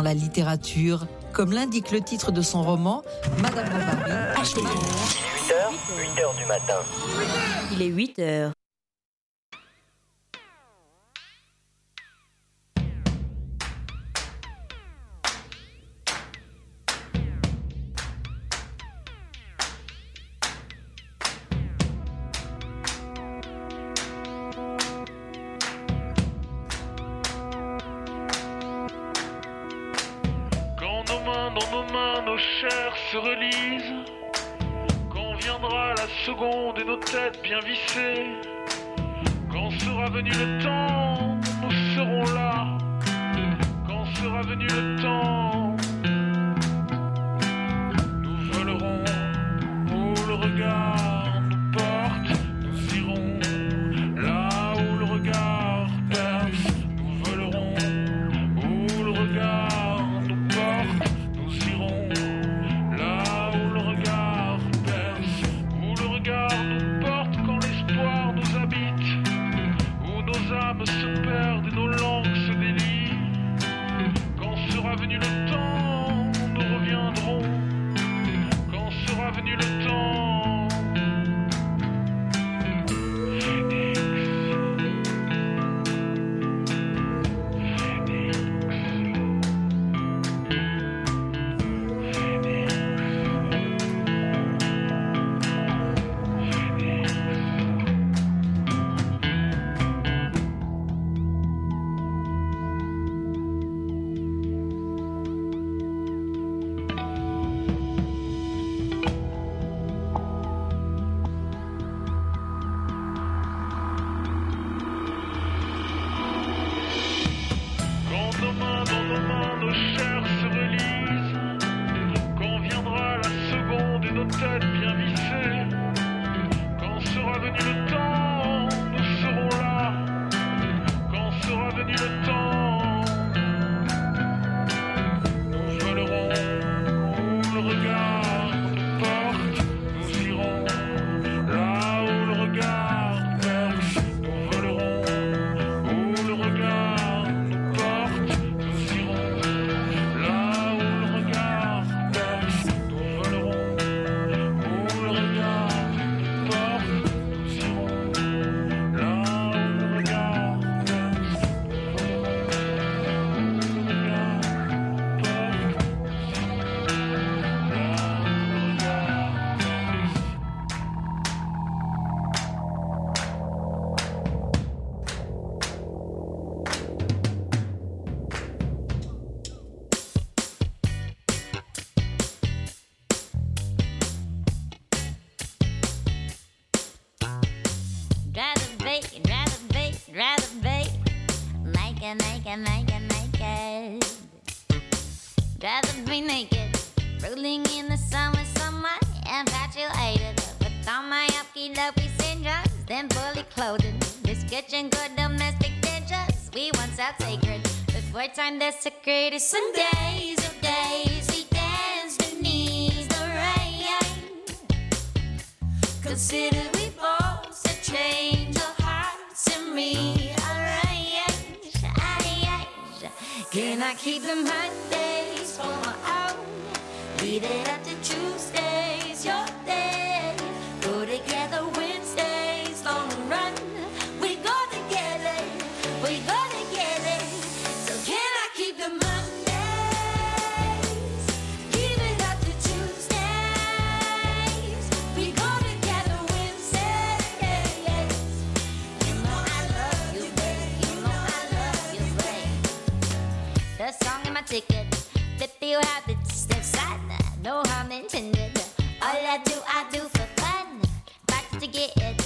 la littérature, comme l'indique le titre de son roman, Madame Bovary. Il est 8h du matin. Il est 8h. Dans nos mains, nos chairs se relisent. Quand viendra la seconde et nos têtes bien vissées. Quand sera venu le temps, nous serons là. Quand sera venu le temps, nous volerons où le regard nous porte. Nous irons là où le regard perce. Nous volerons où le regard nous porte. Nous irons là où le regard perce. Où le regard nous porte quand l'espoir nous habite. Où nos âmes se perdent et nos langues se délient. Quand sera venu le temps, nous reviendrons. Quand sera venu le temps. Dans nos mains, nos chairs se relisent. Quand viendra la seconde et nos têtes bien vissées. Quand sera venu le temps, nous serons là. Quand sera venu le temps, nous volerons où le regard nous porte. Nous irons là où le regard perce. Nous volerons où le regard nous porte. Nous irons là où le regard perce. Nous volerons où le regard nous porte. Nous irons là où le regard perce. Nous volerons où le regard porte. Rather bake, rather bake, rather bake. Make it, make it, make it, make it. Rather be naked, rolling in the sun with someone infatuated. With all my uppy-dopey syndromes, then fully clothed. This kitchen good domestic dishes we once held sacred. Before time desecrated, Sundays of days we dance beneath the rain. Consider we both a change of hearts in me. Arrange. Can I keep the Mondays for my own? Leave it up to Tuesdays, your day. Go together Wednesdays, long run. We go together, we go together. So can I keep the Mondays? Give it up to Tuesdays. We go together Wednesdays. You know I love you, babe. You know I love you, babe. The song in my ticket, 50 habits, that's sad, no harm intended. All I do for fun. Back to get it,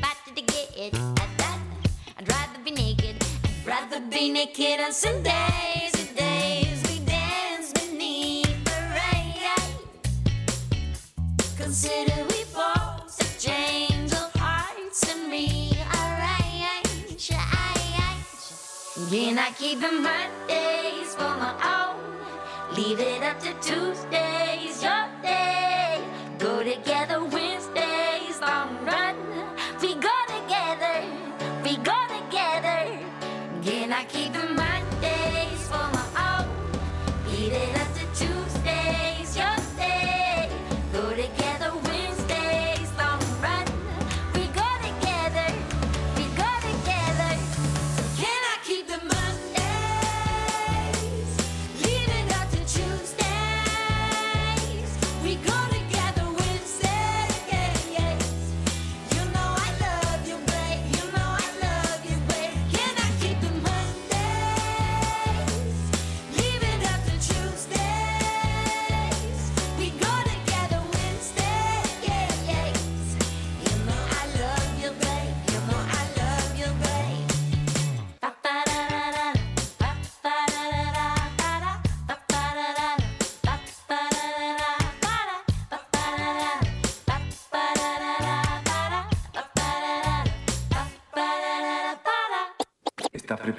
I'd rather be naked. I'd rather be naked on Sundays. The days we dance beneath the rain. Consider we both a change of hearts and rearrange. Can I keep the Mondays for my own? Leave it up to Tuesdays, your day. Go together Wednesdays, long run. We go together, we go together. Can I keep the Mondays for my own?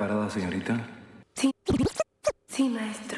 preparada, señorita? Sí, sí, maestro.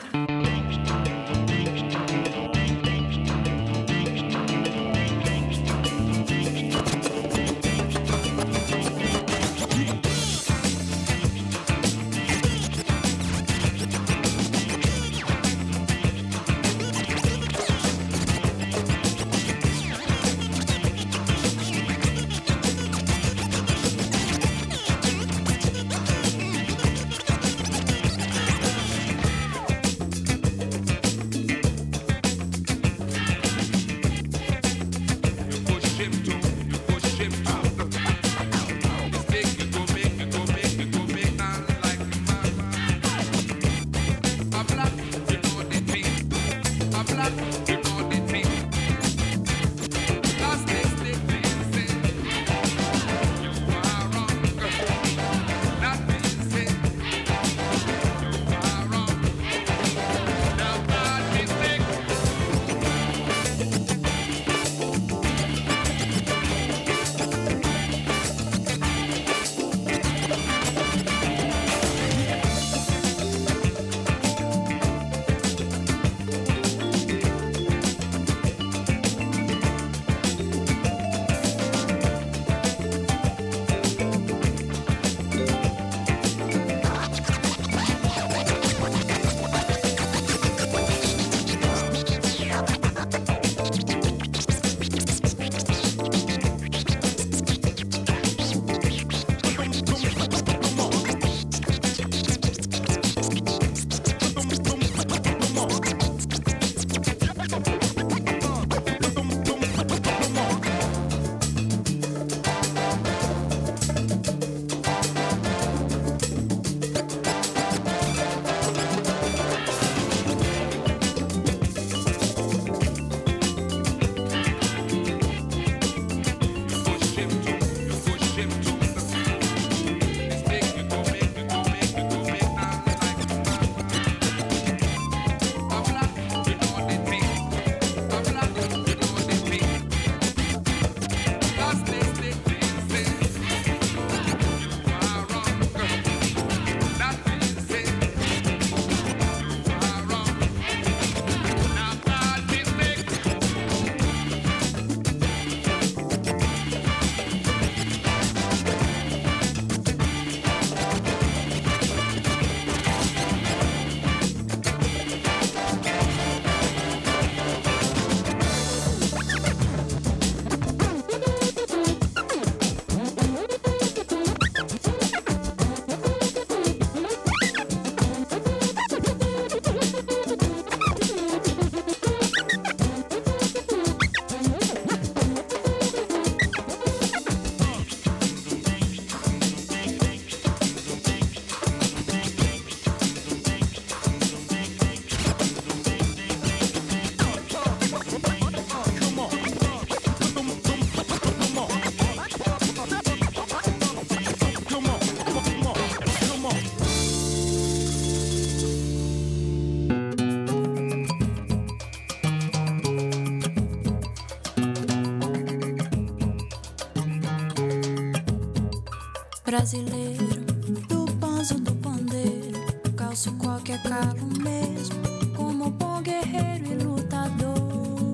Brasileiro, do banzo do pandeiro, calço qualquer calo mesmo, como bom guerreiro e lutador.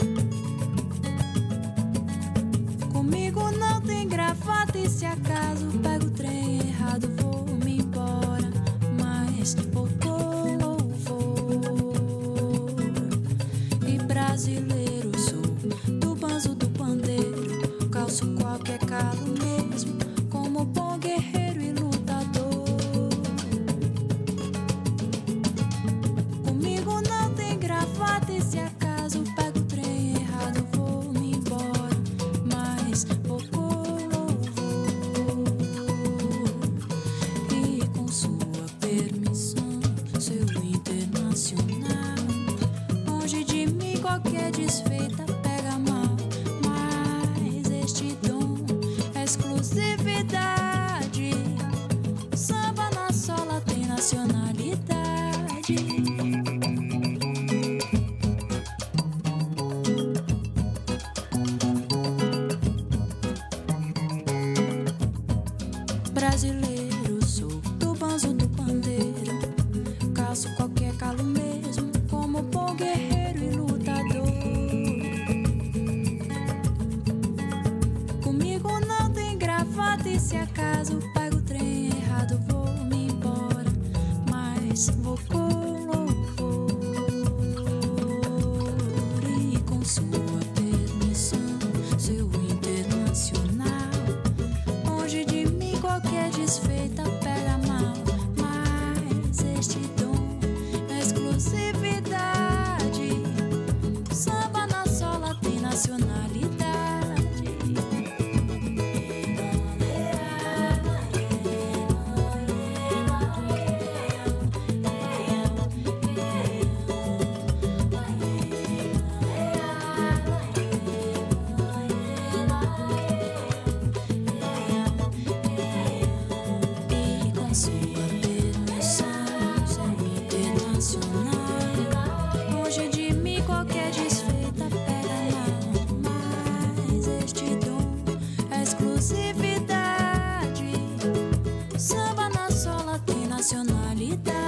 Comigo não tem gravata e se acaso pego o trem errado vou-me embora, mas vou. E brasileiro sou, do banzo do pandeiro, calço qualquer calo mesmo, como bom guerreiro e lutador. Comigo não tem gravata e se acaso pego o trem errado vou-me embora, mas vou com louvor. E com sua permissão, seu internacional, longe de mim qualquer desfeita pega mal, mas este dom é exclusividade. Samba na sola tem nacionalidade. Brasileiro sou, do banzo bom guerreiro e lutador. Comigo não tem gravata e se acaso pego o trem errado vou me embora, mas vou com louvor e com sua permissão, seu internacional. Longe de mim qualquer desfeita pega mal, mas este dom é exclusividade. Samba na sola tem nacionalidade. E com sua permissão, seu internacional. Longe de mim qualquer desfeita pega mal, mas este dom é exclusividade. Samba na sola tem nacionalidade.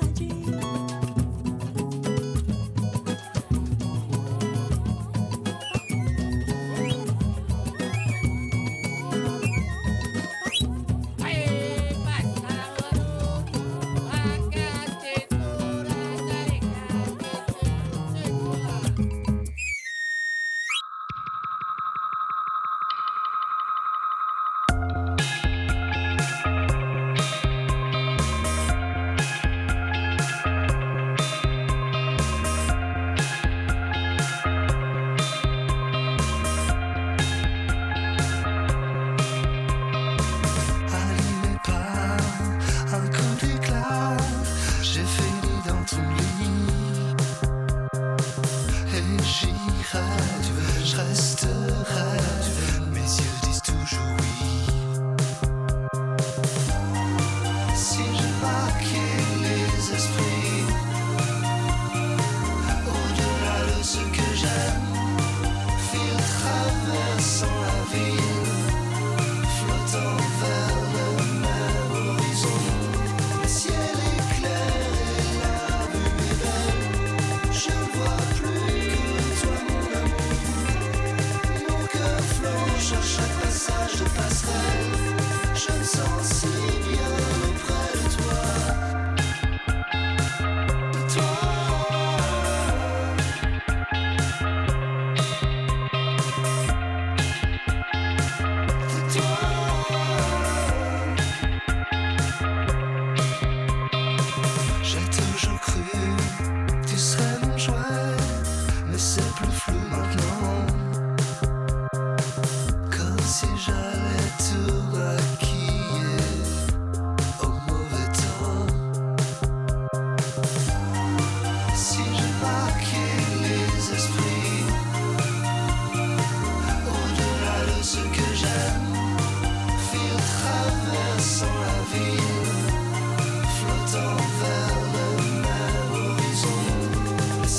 Allumé par un coup d'éclat, j'ai fini dans ton lit et j'y rêve, je resterai. Mes yeux disent toujours oui. Si je marquais les esprits au-delà de ce que j'aime, fil traversant la ville, flottant vers le même horizon. Le ciel est clair et la vue est belle. Je ne vois plus que toi mon amour. Mon cœur flanche à chaque passage de passerelle. Je me sens si bien auprès de toi. De toi. De toi. J'ai toujours cru que tu serais mon jouet, mais c'est plus flou maintenant. Comme si j'allais te maquiller au mauvais temps. Si je marquais les esprits au-delà de ce que j'aime, fil traversant la ville, flottant vers le même horizon. Le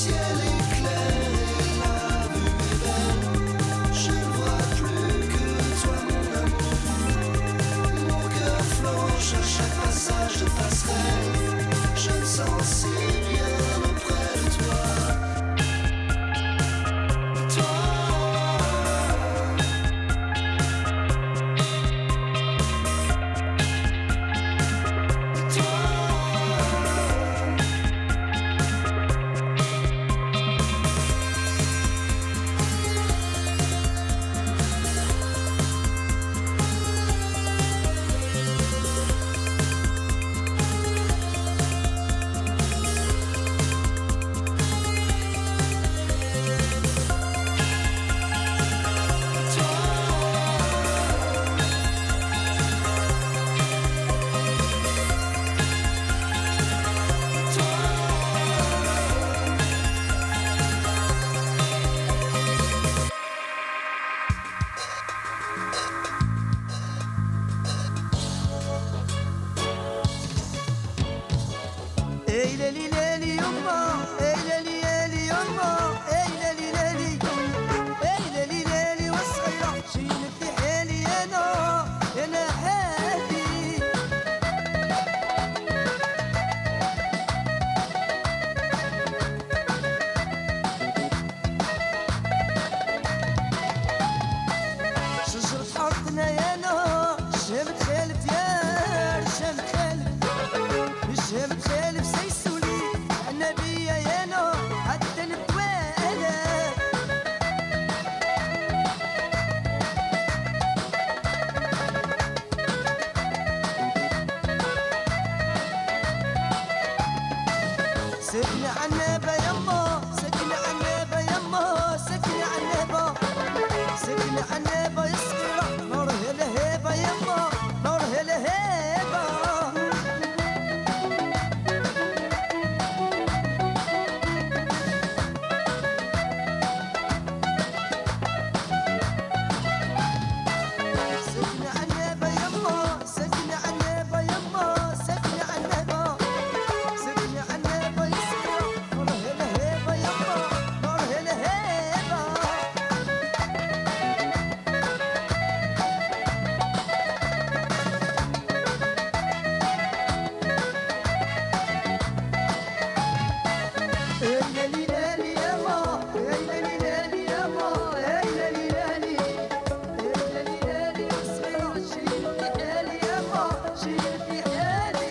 عنابة يما سكنة عنابة يما سكنة عنابة سكنة عنابة يا صغيرة نورها لهيبة يما نورها لهيبة سكنة عنابة يما سكنة عنابة يما سكنة عنابة سكنة عنابة يا صغيرة نورها لهيبة يما نورها لهيبة ليلي ليلي يما ليلي ليلي يما ليلي ليلي ليلي ليلي يا صغيرة شيل في حالي يما شيل في حالي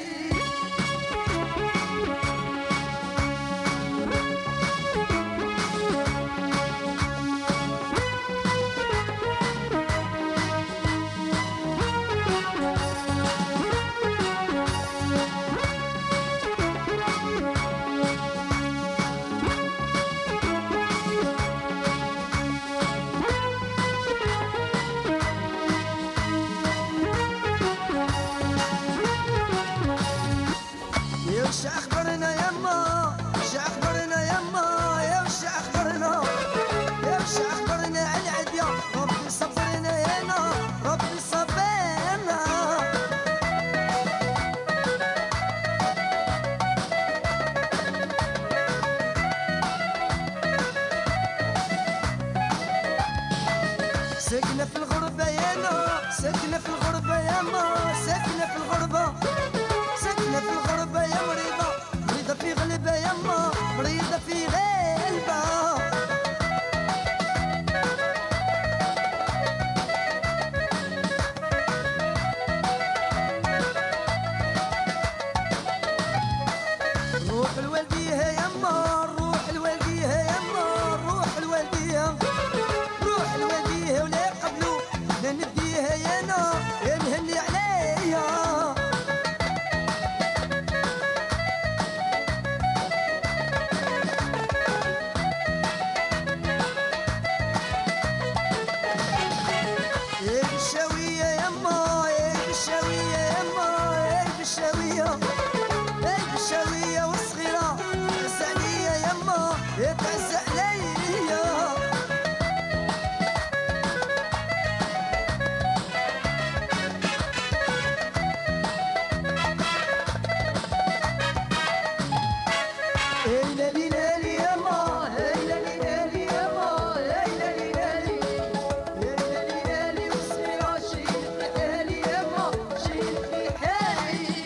يا وش اخبرنا يما وش اخبرنا يما يا وش اخبرنا يا وش اخبرنا على العديا ربي صبرنا يانا ربي صبرنا ساكنة في الغربة يانا ساكنة في الغربة ياما ساكنة في الغربة ساكنة في الغربة يا مريضة مريضة في غلبة يما مريضة في غلبة روح الوالدية يما روح الوالدية يما روح الوالدية روح الوالدية ولا قبلو لا نديها يانا يا مهني عليا يا بالشاوية يما يا بالشاوية يما يا بالشاوية يا بالشاوية والصغيرة تعز عليا يما يا تعز عليا ليلي ليلي يما ليلي ليلي يما ليلي ليلي ليلي ليلي والصغيرة شيل في حالي يما شيل في حالي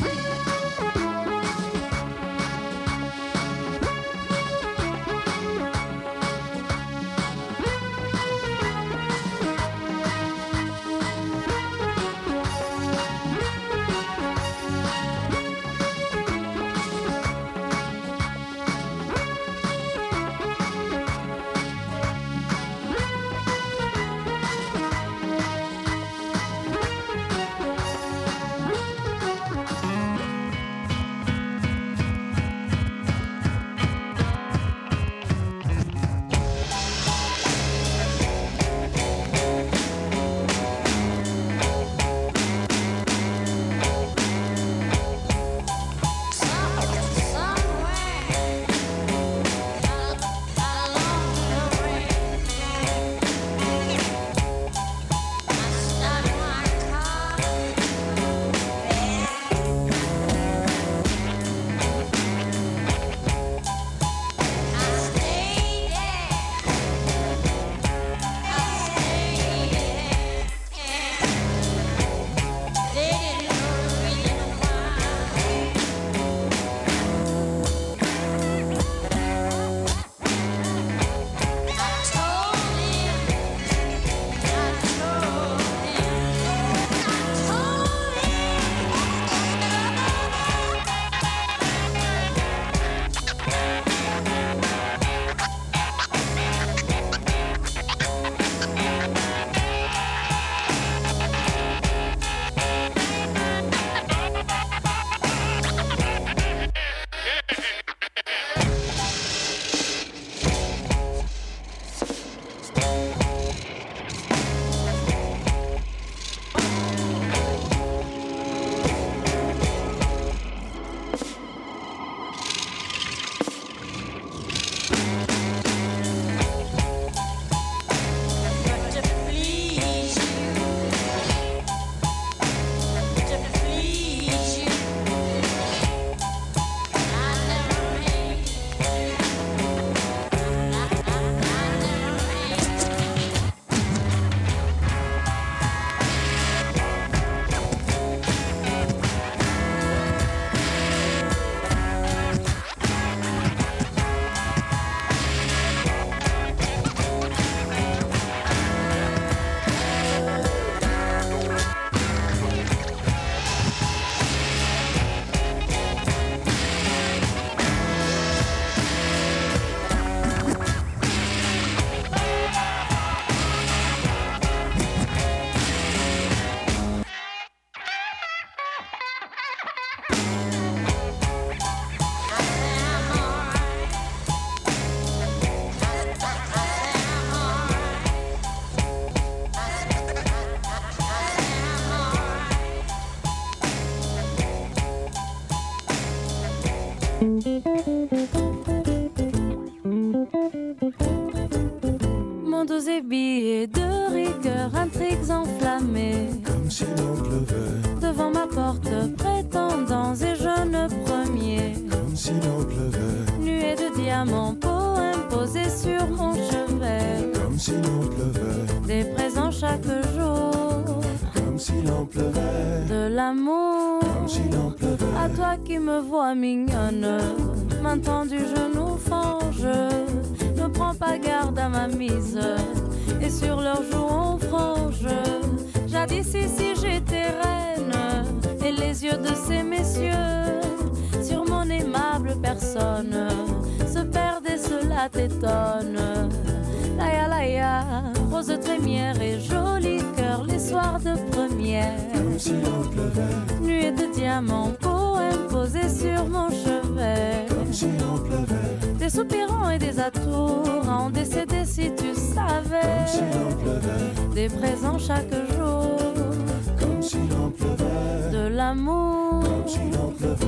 Motos et billets de rigueur, intrigues enflammées. Comme si l'on pleuvait. Devant ma porte, prétendants et jeunes premiers. Comme si l'on pleuvait. Nuée de diamants, poèmes posés sur mon chevet. Comme si l'on pleuvait. Des présents chaque jour. Comme si l'on pleuvait. De l'amour. Comme si l'on pleuvait. À toi qui me vois mignonne, maintenant du genou fange. Ne prends pas garde à ma mise, et sur leurs joues on frange. Jadis ici j'étais reine, et les yeux de ces messieurs sur mon aimable personne se perdent et cela t'étonne. Laïa laïa, rose trémière et joli cœur les soirs de première. Comme si l'on pleuvait. Nuée de diamants, poèmes posés sur mon chevet. Comme si l'on pleuvait. Des soupirants et des atours à en décéder si tu savais. Comme si l'on pleuvait. Des présents chaque jour. Comme si l'on pleuvait. De l'amour. Comme si l'on pleuvait.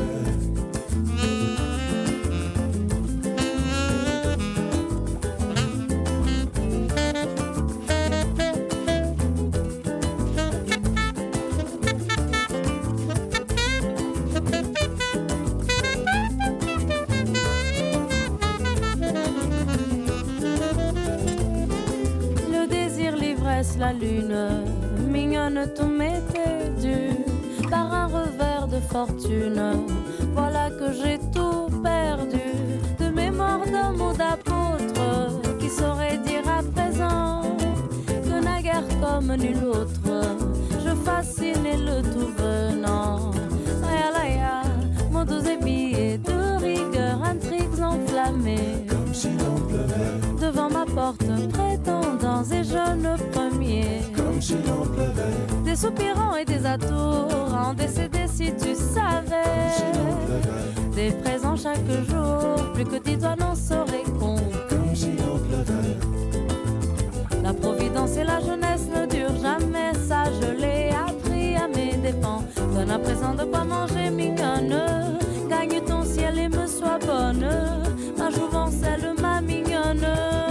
La lune, mignonne, tout m'était dû par un revers de fortune. Voilà que j'ai tout perdu. De mémoire d'un mot d'apôtre qui saurait dire à présent que naguère comme nul autre je fascinais le tout venant. Laïa laïa, mots doux et billets de rigueur, intrigues enflammées. Comme si l'on pleuvait. Devant ma porte, prétendants et jeunes premiers. Comme si l'on pleuvait. Des soupirants et des atours à en décéder si tu savais. Comme si l'on pleuvait. Des présents chaque jour, plus que 10 doigts n'en sauraient compte. Comme si l'on pleuvait. La providence et la jeunesse ne durent jamais, ça je l'ai appris à mes dépens. Donne à présent de quoi manger mignonne, gagne ton ciel et me sois bonne. Ma jouvence elle ma mignonne.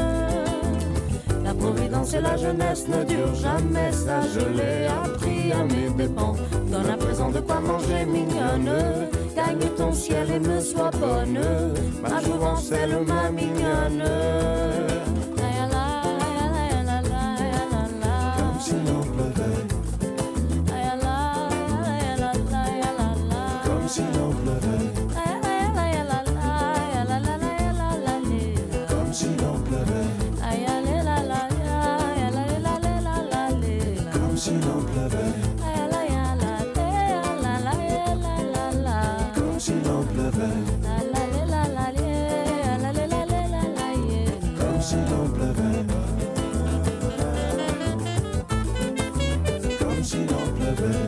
La providence et la jeunesse ne durent jamais, ça je l'ai appris à mes dépens. Donne à présent de quoi manger mignonne, gagne ton ciel et me sois bonne. Ma jouvence elle ma mignonne. Comme si l'on pleuvait. Comme si l'on pleuvait. Comme si l'on pleuvait. Comme si l'on pleuvait. Comme si l'on pleuvait. Comme si l'on pleuvait. Comme si l'on pleuvait.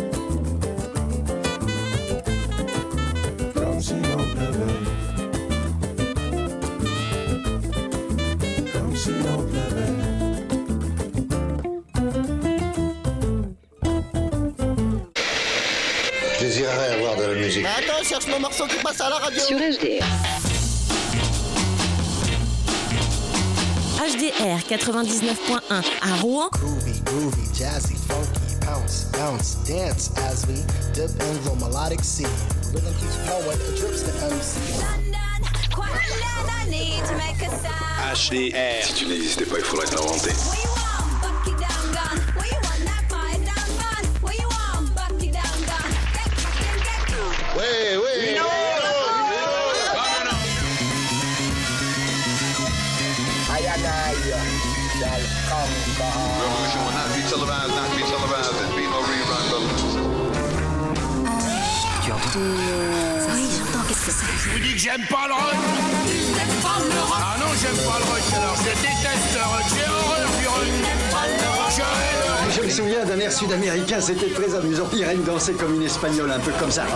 Comme si l'on pleuvait. Comme si l'on pleuvait. Je désirerais avoir de la musique. Mais attends, cherche mon morceau qui passe à la radio. Sur HDR. HDR 99.1 à Rouen. Groovy, groovy, jazzy, funky, bounce, bounce, dance as we dip in the melodic sea. Rhythm keeps flowing, it drips the MC. HDR. Si tu n'existais pas, il faudrait te l'inventer. Ouais, ouais. Tu entends? Oui, j'entends. Qu'est-ce que c'est? Je vous dis que j'aime pas le rock. Ah non, j'aime pas le rock. Alors je déteste le rock. J'ai horreur du rock. Je me souviens d'un air sud-américain, c'était très amusant. Irène dansait comme une espagnole, un peu comme ça.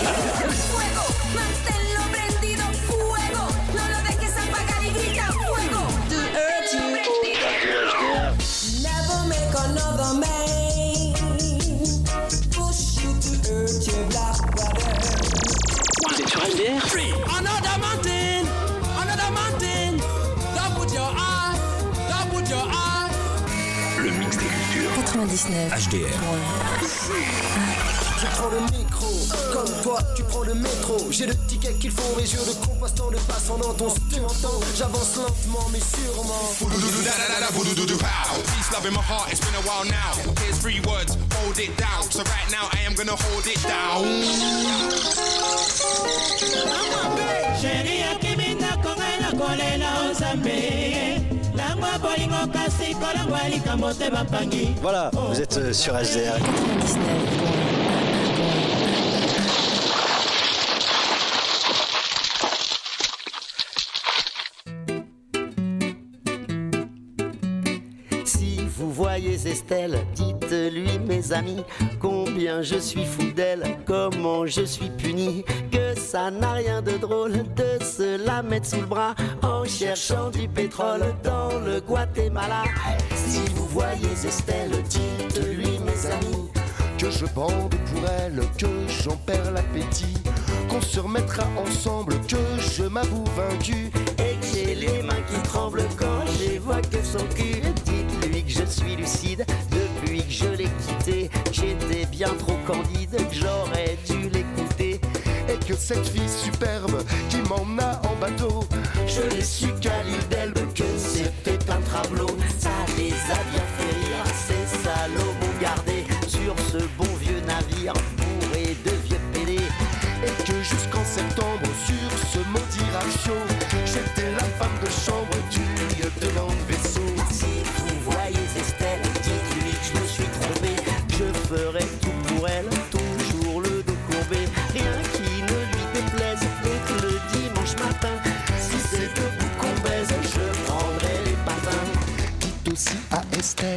Vous êtes sur HDR? Another mountain, don't put your eye, Le mix des cultures. 99. HDR. Je prends le micro, comme toi tu prends le métro. J'ai le ticket qu'il faut, mes yeux de compostant de passant dans ton tu m'entends. J'avance lentement mais sûrement. Peace, love in my heart, it's been a while now. Here's 3 words, hold it down. So right now I am gonna hold it down. Voilà, vous êtes sur HDR. 99. Vous voyez Estelle, dites-lui mes amis combien je suis fou d'elle, comment je suis puni, que ça n'a rien de drôle de se la mettre sous le bras en cherchant du pétrole dans le Guatemala. Si vous voyez Estelle, dites-lui mes amis que je bande pour elle, que j'en perds l'appétit, qu'on se remettra ensemble, que je m'avoue vaincu et que j'ai les mains qui tremblent quand j'évoque son cul. Dites-lui que je suis lucide depuis que je l'ai quitté, j'étais bien trop candide, que j'aurais dû l'écouter. Et que cette fille superbe qui m'emmena en bateau, je l'ai su qu'à l'île d'Elbe, que c'était un travelot. Ça les a bien fait rire, ces salauds m'ont gardé sur ce bon vieux navire bourré de vieux pédés. Et que jusqu'en septembre sur ce maudit ratio, j'étais la femme de chambre du lieutenant de vaisseau. Si vous voyez Estelle, dites-lui que je me suis trompé, je ferai tout pour elle, toujours le dos courbé, rien qui ne lui déplaise, et que le dimanche matin, si c'est debout qu'on baise, je prendrai les patins. Dites aussi à Estelle